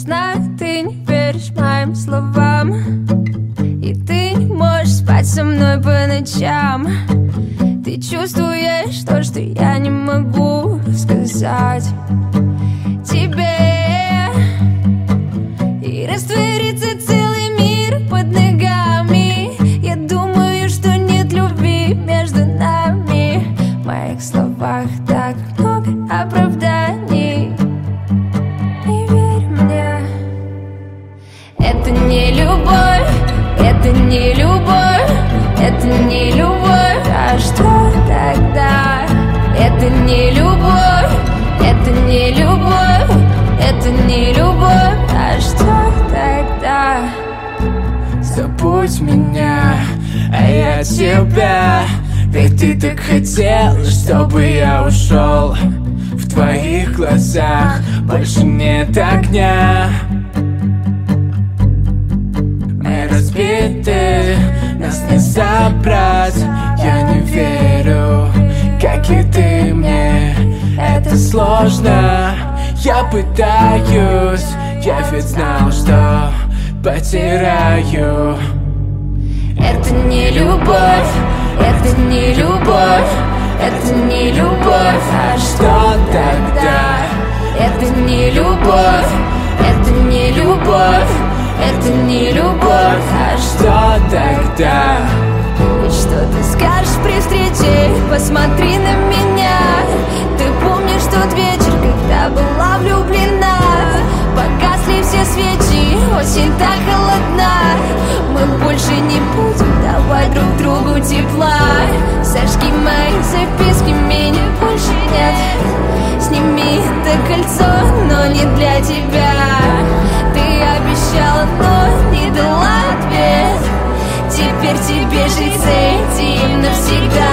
Знаю, ты не веришь моим словам, и ты не можешь спать со мной по ночам. Ты чувствуешь то, что я не могу сказать тебе, и растворится целый мир под ногами. Я думаю, что нет любви между нами. В моих словах так много оправданий. Не верь мне. Это не любовь, это не любовь, это не любовь. А что тогда? Это не любовь, это не любовь, это не любовь. А что тогда? Забудь меня, а я тебя. Ведь ты так хотел, чтобы я ушел. В твоих глазах больше нет огня. Мы разбиты, нас не забрать. Я не верю, как и ты мне. Это сложно, я пытаюсь. Я ведь знал, что потеряю. Это не любовь, это не любовь, это не любовь. А что тогда? Это не любовь, это не любовь, это не любовь. А что тогда? И что ты скажешь при встрече? Посмотри на меня. Ты помнишь тот вечер, когда была влюблена? Погасли все свечи, осень так холодна. Мы больше не будем давать друг другу тепла. Сожги мои записки, меня больше нет. Сними это кольцо, но не для тебя. Ты обещала, но не дала ответ. Теперь тебе жить с этим навсегда.